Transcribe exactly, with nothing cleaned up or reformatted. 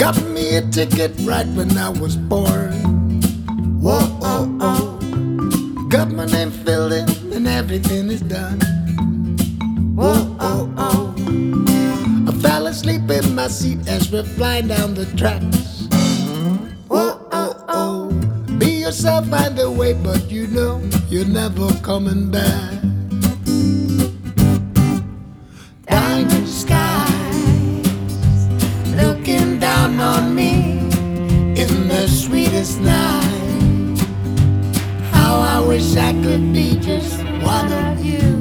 Got me a ticket right when I was born. Whoa, oh, oh. Got my name filled in and everything is done. Whoa, oh, oh. I fell asleep in my seat as we're flying down the tracks. Whoa, oh, oh. Be yourself, find a way, but you know you're never coming back. Diamond skies looking down on me in the sweetest night. How I wish I could be just one of you.